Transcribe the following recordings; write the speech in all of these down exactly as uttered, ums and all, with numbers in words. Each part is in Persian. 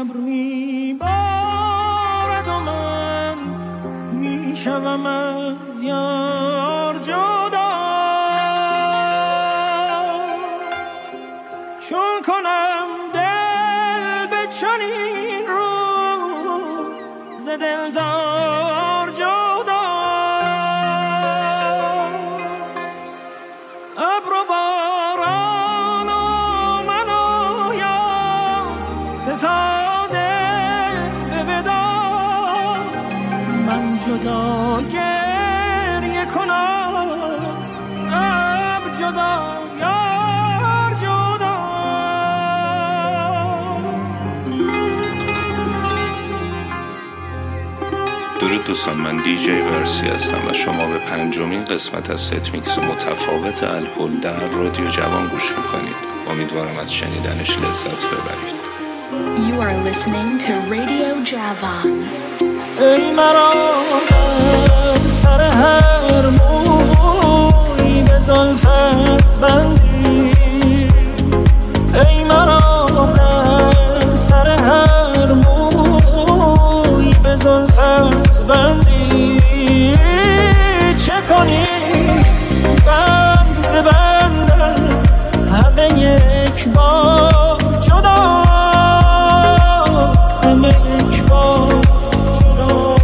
ابر میبارد و من میشوم از یار جدا، چون کنم دل به چنین روز ز دلدار جدا. ابر و باران و من و یار ستاده به وداع، من جدا گریه کنم ابر جدا یار جدا. درود دوستان، من دی جی ورسی هستم و شما به پنجمین قسمت از ست میکس متفاوت الکل در رادیو جوان گوش میکنید. امیدوارم از شنیدنش لذت ببرید. You are listening to Radio Javan. ای مرا در سر هر موی به زلفت بندی، ای مرا در سر هر موی به زلفت بندی، چه کنی بند ز بندم همه یک بار جدا، همه یک بار جدا.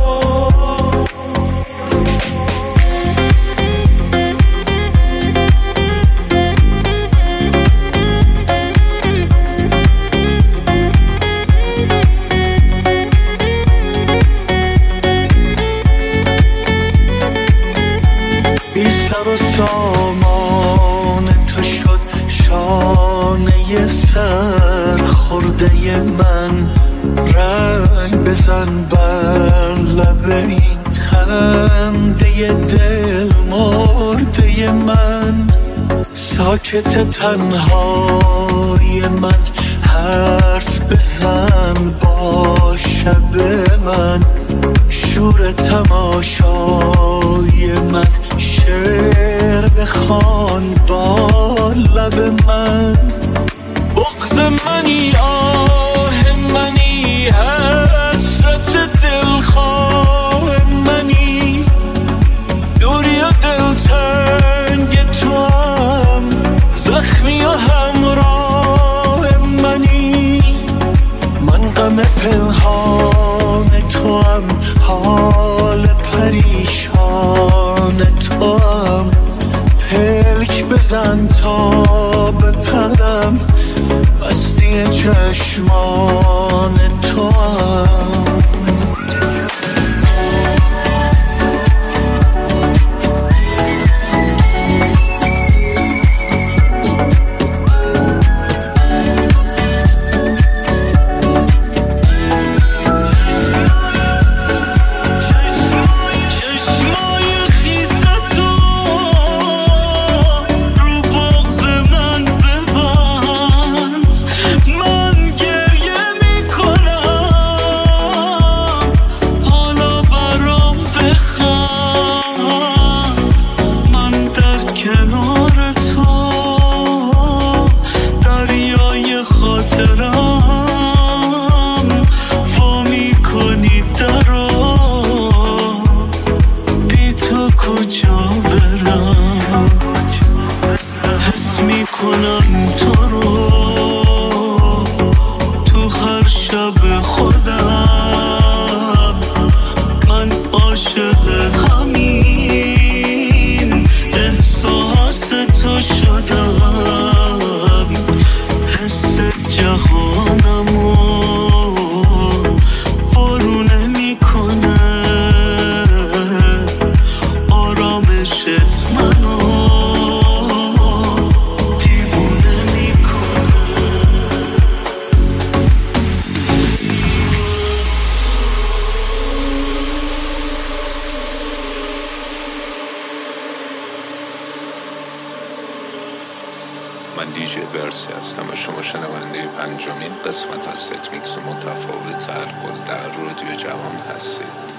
بی سر و سامان تو شد شانه سر خورده من، رنگ بزن بر لب این خنده دل مرده من، ساکت تنهای من حرف بزن با شب من، شور تماشای من شعر بخوان با لب من، بغض منی آه منی حسرت دلخواه منی، دوری و دلتنگ تو هم زخمی و همراه منی، من غم پنهان تو هم حال پریشان تو هم، پلک بزن تا بپرم بستی چشمان تو هم. من دی جی ورسی هستم و شما شنونده پنجمین قسمت از ست میکس متفاوت الکل در رادیو جوان هستید.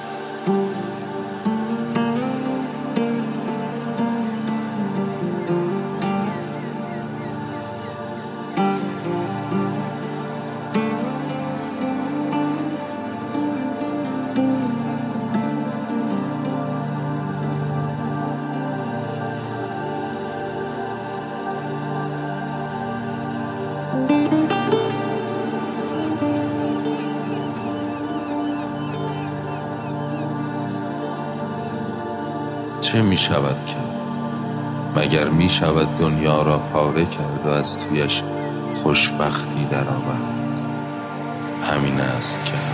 چه می شود کرد؟ مگر می شود دنیا را پاره کرد و از تویش خوشبختی در آورد؟ همین است که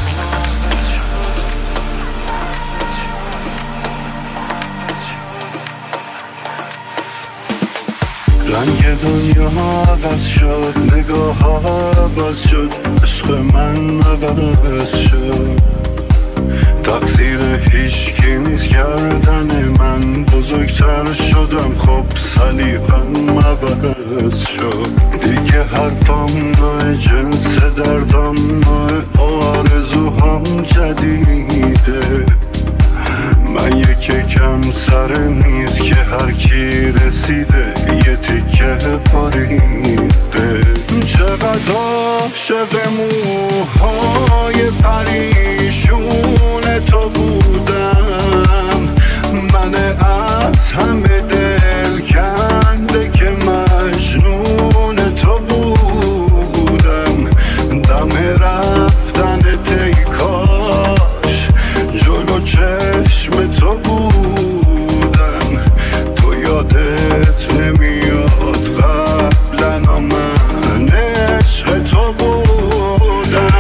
رنگ دنیا عوض شد، نگاه ها عوض شد، عشق من عوض شد. تقصیر هیچکی نیست کردن من، بزرگتر شدم خب سلیقم عوض شد. دیگه حرفام نوع جنس دردم نوع آرزوهام جدیده. من یکی کم سر میز که هر کی رسیده یه تیکه پاریده. چقدر عاشق موهای پریشون تو بودم، من از همه دل کنده که مجنون تو بودم. دم رفتن تیکاش جلو چشم تو بودم، تو یادت نمیاد قبلا من عشق تو بودم.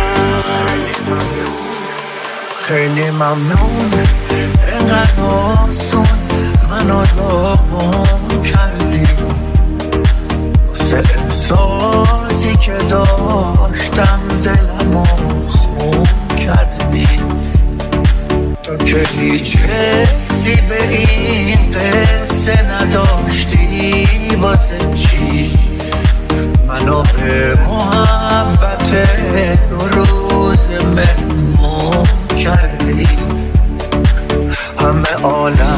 خیلی ممنون اینقدر آسون منو داغون کردی، واسه احساسی که داشتم دلمو خون کردی. تو که هیچ حسی به این قصه نداشتی، واسه چی منو به محبت دو روز مهمون کردی؟ همه عالم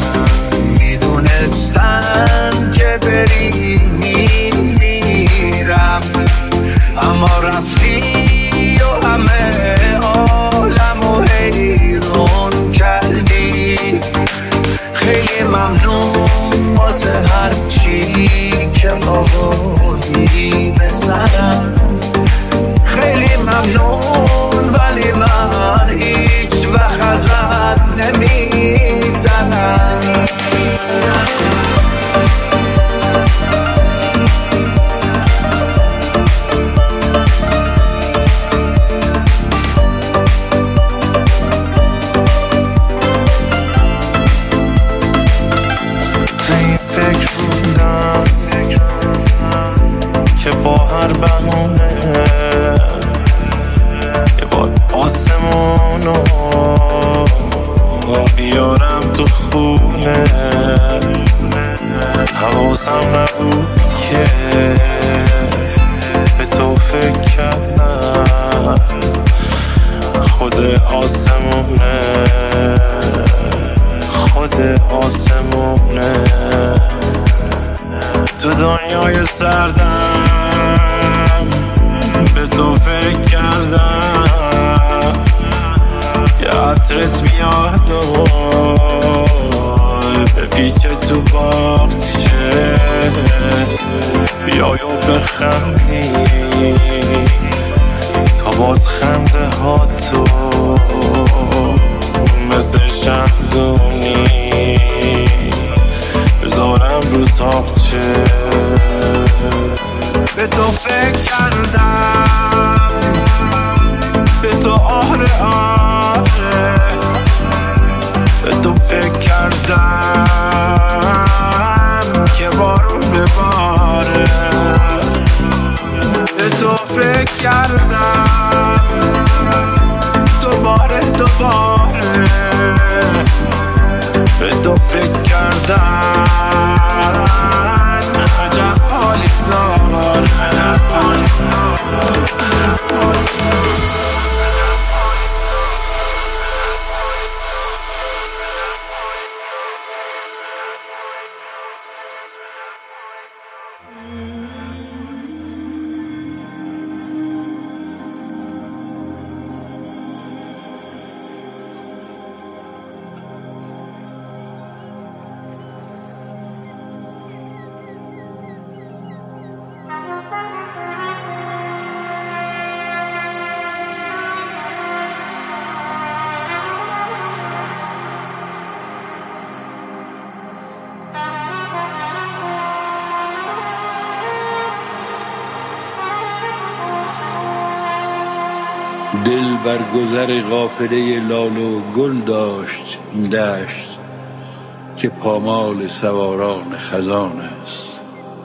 میدونستن که بری میمیرم، اما رفتی و همه عالمو حیرون کردی. خیلی ممنون واسه هر چی که آوردی به سرم. خیلی ممنون ولی من هیچ وقت ازت نمیگذرم. که با هر بهونه یه بار آسمونو بیارم تو خونه. حواسم نبود که به تو فکر کردم، خود آسمونه خود آسمونه. تو دنیای سردم به تو فکر کردم، یه عطرت بیاد و بپیچه تو باغچه، بیای و بخندی تا باز خنده ها تو مثل شمدونی بذارم رو تاقچه. به تو فکر کردم، به تو آره آره، به تو فکر کردم که بارون بباره. به تو فکر کردم دوباره دوباره، به تو فکر کردم دل بر گذر قافله لال و گل داشت این دشت که پامال سواران خزان است.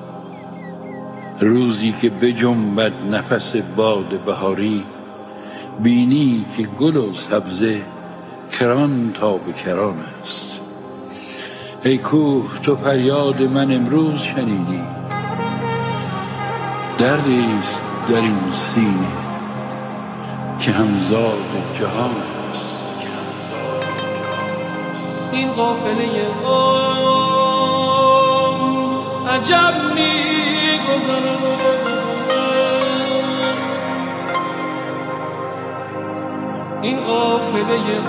روزی که بجنبد نفس باد بهاری، بینی که گل و سبزه کران تا به کران است. ای کوه تو فریاد من امروز شنیدی، دردیست در این سینه که همزاد جهان است. این قافله عمر عجب می‌گذرد، این قافله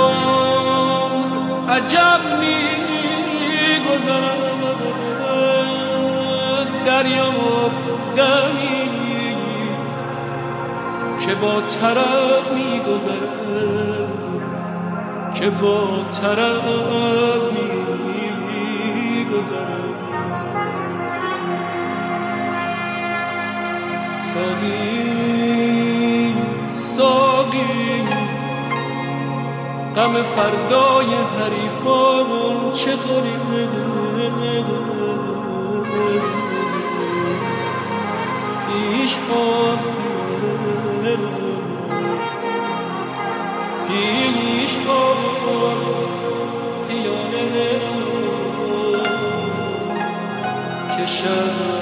عمر عجب می‌گذرد، دریا دمی که با طرب می‌گذرد، که با طرب می‌گذرد. ساقی ساقی غم فردای حریفان چه خوری، پیش بار پیش بار پیاله که شب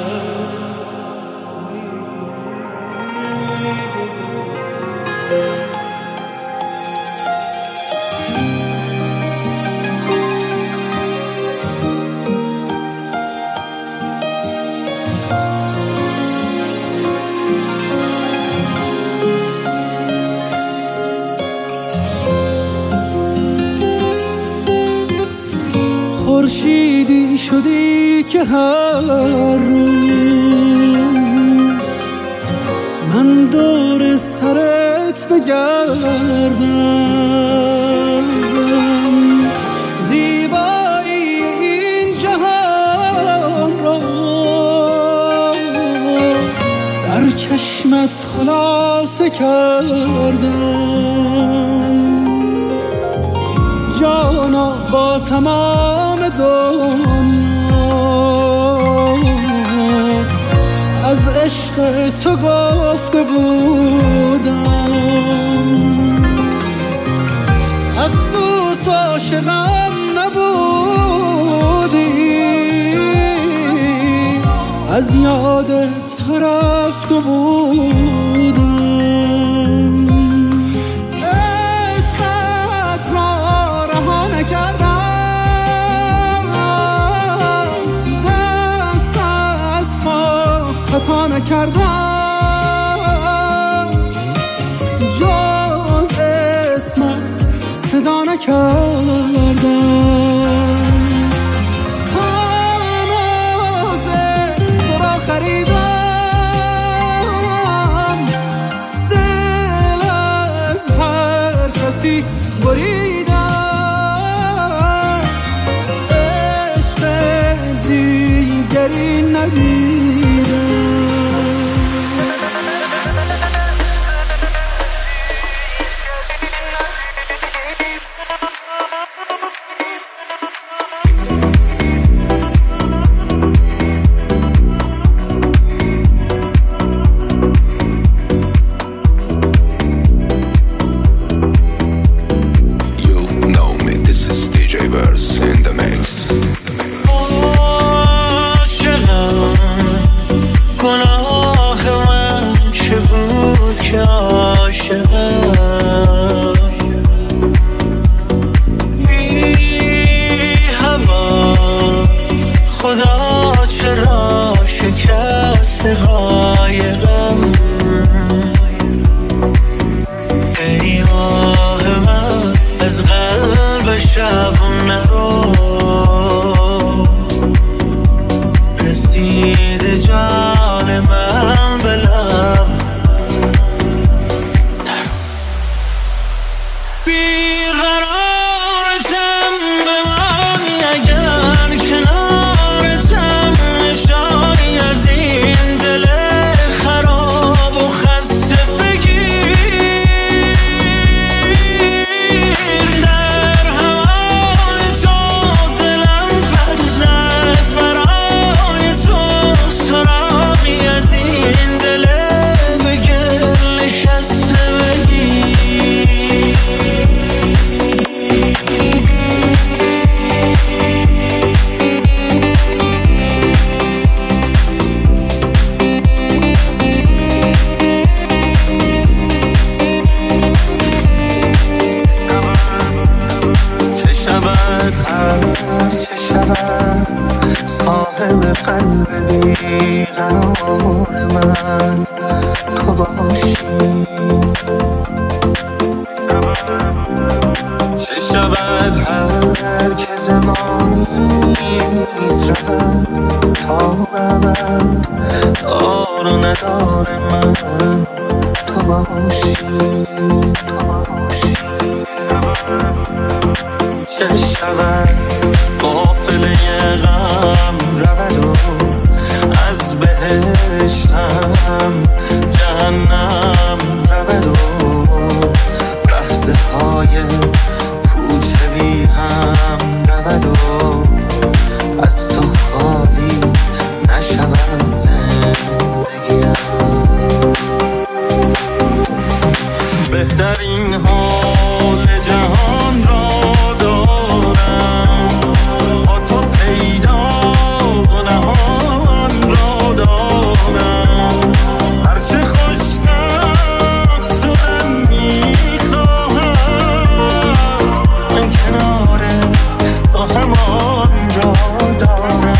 خورشیدی شدی که هر روز من دور سرت بگردم، زیبایی این جهان را در چشمت خلاصه کردم. جانا با تمام دنیا از عشق تو گفته بودم، افسوس عاشقم نبودی، از یادت رفته بودم. عشقت را رها نکردم، دست از پا خطا نکردم، جز اسمت صدا نکردم. تناز تو را خریدم، دل از هر کسی بریدم، عشق دیگری ندیدم. In the mix. عاشقم به قلب بیقرار من تو باشی. چه شود هر که زمانی نیز رود تا ببد دار و ندار من تو باشی. چه شود قافله غم رود و از بهشتم جهنم رود و لحظه های پوچه بی هم رود و از تو خالی نشود زندگیم. بهترین حال جهان را دارم با تو پیدا و نهان را دارم. هرچه خوشبخت شدن میخواهم من کنار تو همان را دارم.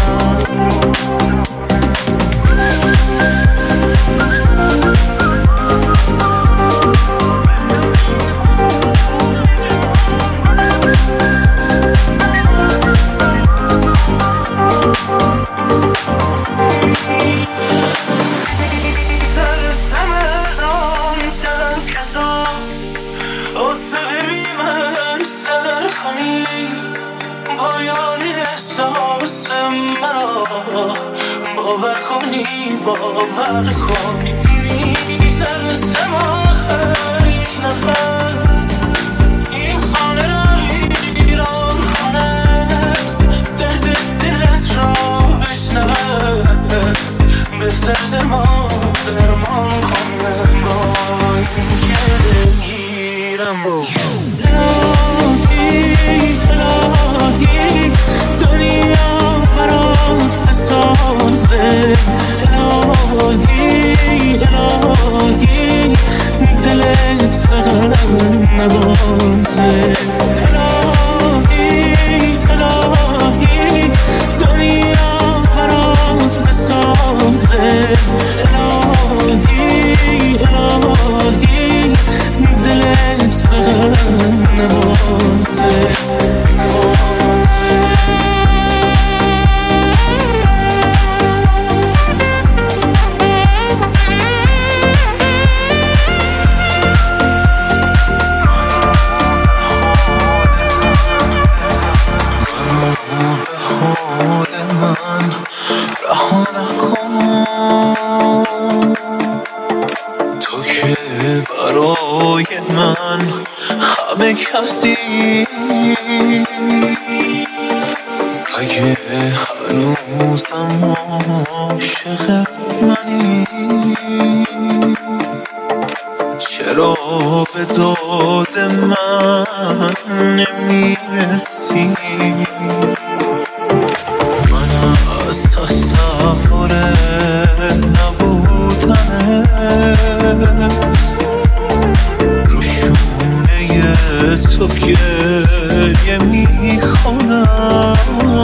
باور کنی باور کنی زر سماخه یک نفر این خانه را ایران کنه درد دلت را بشنود بهتر زمان درمان کنه با این که میرم. الهی الهی دنیا برات بسازه. الهی الهی دلت فقرم نبازه. الهی الهی دنیا برات بسازه. الهی الهی دلت فقرم نبازه. کسی اگه هنوزم عاشق منی چرا به داد من نمیرسی؟ من از تصور نبودنت تو گریه میکنم.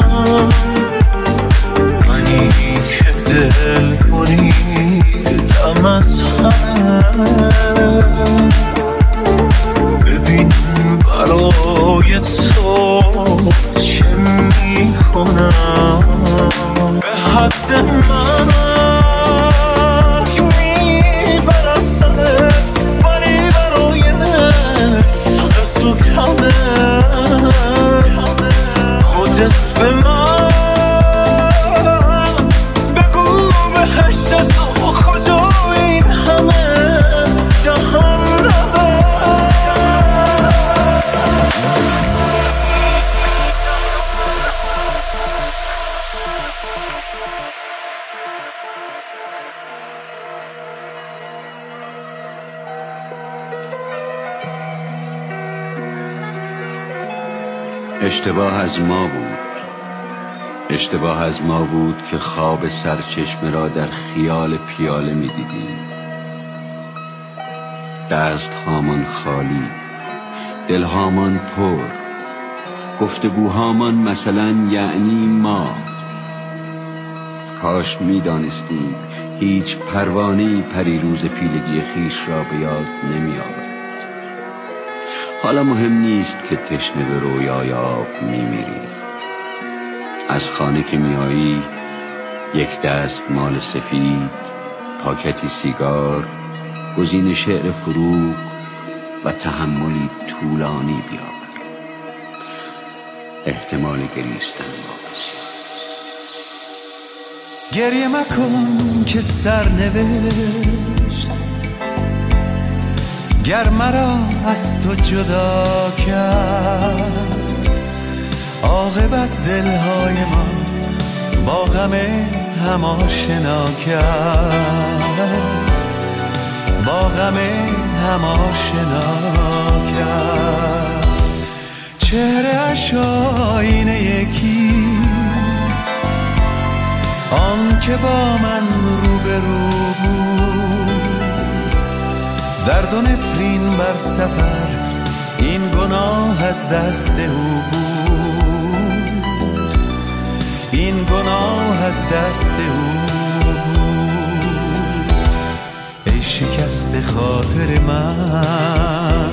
منی که دل بریدم از همه ببین برای تو چه میکنم. به حد من خودت به من بگو بهشت تو کجا این همه جهنمه. اشتباه از ما بود، اشتباه از ما بود که خواب سرچشمه را در خیال پیاله می دیدیم. دست هامان خالی، دل هامان پر، گفتگوهامان مثلا یعنی ما. کاش می‌دانستیم هیچ پروانه‌ای پریروز پیلگی خیش را به یاد نمی‌آورد. حالا مهم نیست که تشنه به رویای آب می‌میری. از خانه که می‌آیی یک دست مال سفید، پاکتی سیگار، گزین شعر فروغ و تحملی طولانی بیاور. احتمال گریستن واپس. گریه مکن که سرنوشت گر مرا از تو جدا کرد، عاقبت دلهای ما با غم هم آشنا کرد، با غم هم آشنا کرد. چهره اش آینه یکیست، آن که با من روبرو بود. درد و نفرین بر سفر این گناه از دست او بود، این گناه از دست او بود. ای شکست خاطر من،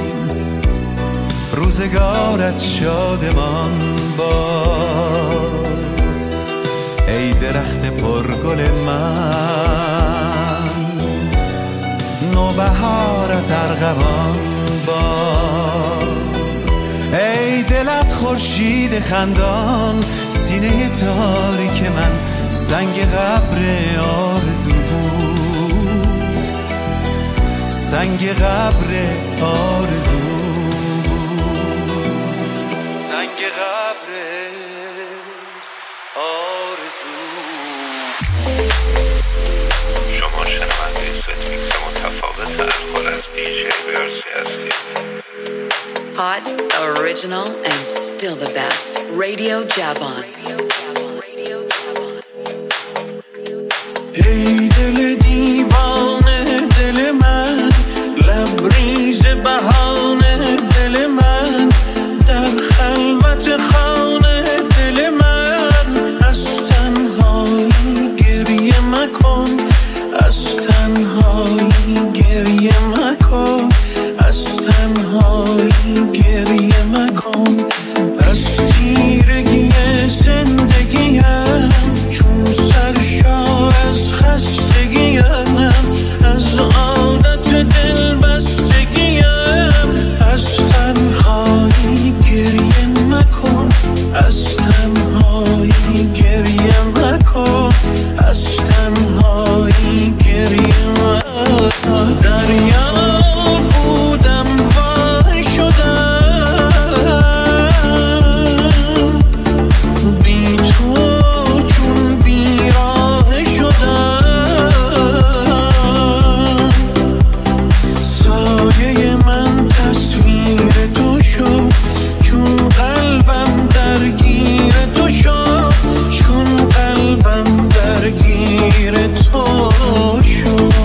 روزگارت شادمان باد. ای درخت پرگل من، نوبهارت ارغوان باد. ای دلت خورشید خندان، سینه تاریک من سنگ قبر آرزو بود، سنگ قبر آرزو بود، سنگ قبر آرزو. شما شنونده ست میکس متفاوت الکل از دیجی ورسی هستید. Hot, original, and still the best. Radio Javon. ای دل دیوانه دل من، لبریز بهانه دل من، در خلوت خانه دل من. از تنهایی گریه مکن، از تنهایی گریه مکن، از تنهایی گریه مکن. از تیرگی زندگیم چون سرشار از خستگیم، از عادت دل بستگیم. از تنهایی گریه مکن، از تنهایی گریه مکن، از تنهایی گریه مکن. دریا بودم وای شدم، بی تو چون بیراه شدم. سایه من تصویر تو شد، چون قلبم درگیر تو شد، چون قلبم درگیر تو شد.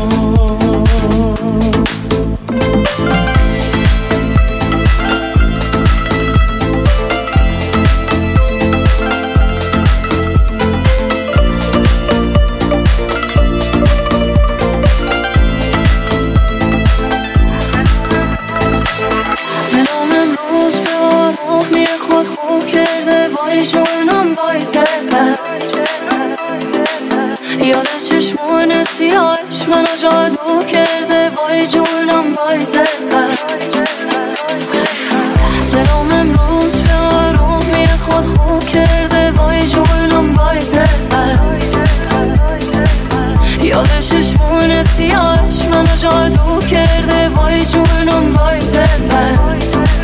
دلم امروز به آرامی خود خو کرده، وای جونم وای دلم. یاد چشمون سیاهش منو جادو کرده، وای جونم وای دلم. دلم امروز به آرامی خود خو کرده، وای جونم وای دلم. یاد چشمون سیاهش منو جادو کرده، وای جونم وای دلم.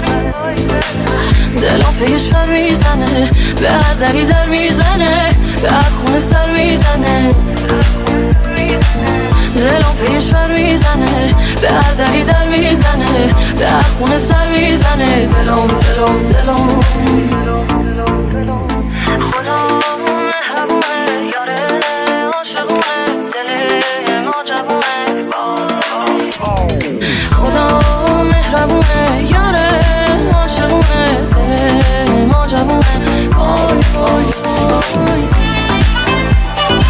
دلم پیش پر میزنه، به هر دری در میزنه، به هر خونه سر میزنه. دلم پیش پر میزنه، به هر دری در میزنه، به هر خونه سر میزنه. دلم دلم دلم خدا مهربونه، یاره عاشقونه، دل ما جوونه. خدا مهربونه، یاره عاشقونه، دل ما جوونه. وای وای وای.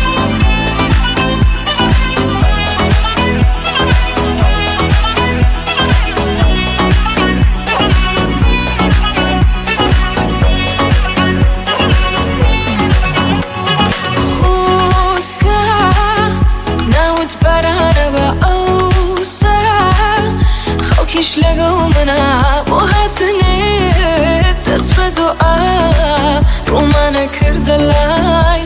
نکرده لای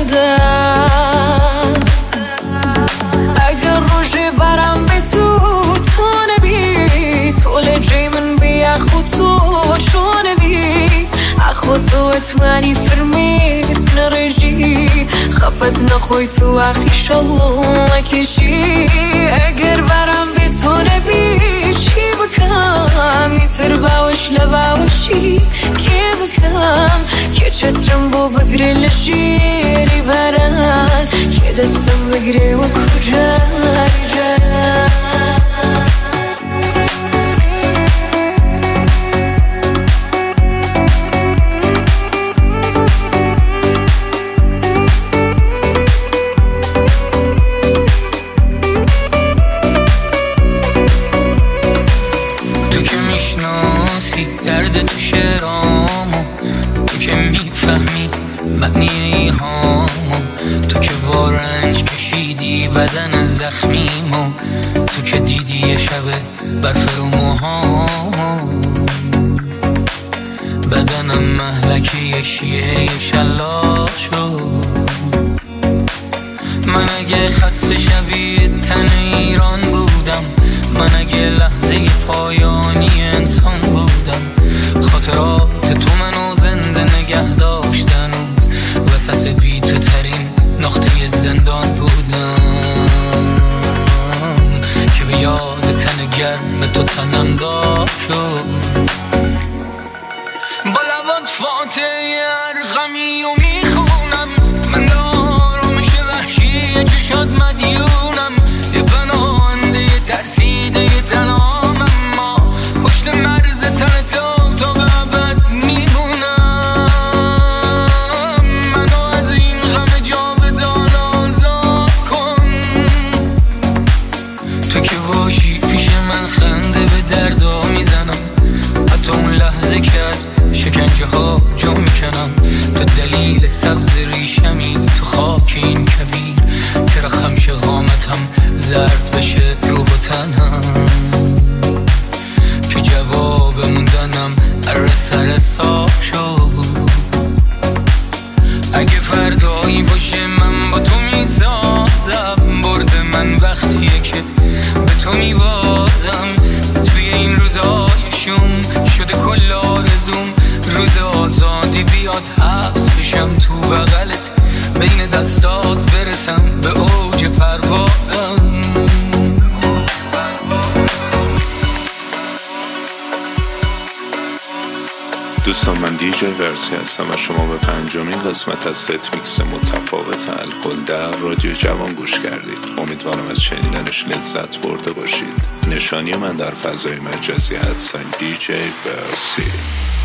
خودم اگر روژه برم به تو تو نبی طول جی من بی اخو تو چون بی اخو تو اتمنی فرمی اسم نرجی خفت نخوی تو اخی شالله نکشی اگر برم به تو نبی چی بکم میتر باوش لباوشی کی بکم که چترم بو بگری لشیری برن که دستم بگری و کجا جرن درد تو شعرامو تو که میفهمی معنی ایهامو تو که با رنج کشیدی بدن زخمیمو تو که دیدی یه شبه برف رو موهامو بدنم مهلکه یه شیعه شلاق شد من اگه خسته شبیه تن ایران بودم من اگه لحظه پایانی انسان بودم خاطرات تو منو زنده نگه داشت هنوز وسط بی تو ترین نقطه زندان بودم که به یاد تن گرم تو تنم داغ شد با لبات فاتحه ارقمی و میخونم من دارمش وحشی چشات مدیونم یه پناهنده یه ترسیده یه تنام اما پشت مرز تن تو تا به ابد میمونم منو از این غم جاودان آزاد کن تو که باشی پیش من خنده به دردا میزنم حتی اون لحظه که از شکنجه ها جا میکنم تو دلیل سبز ریشمی تو خاک این کویر که رخم شغامت هم زرد بشه روح و تنم که جواب موندنم اره سر صاف شد اگه فردایی باشه من با تو میسازم برد من وقتیه که به تو میوازم توی این روزای شوم شده کل آرزوم روز آزادی بیاد حبس بشم تو بغلت بین دستات برسم به اوج پروازم دوستان من دیجی ورسی هستم و شما به پنجمین قسمت از ست میکس متفاوت الکل در رادیو جوان گوش کردید. امیدوارم از شنیدنش لذت برده باشید. نشانی من در فضای مجازی هستم دیجی ورسی.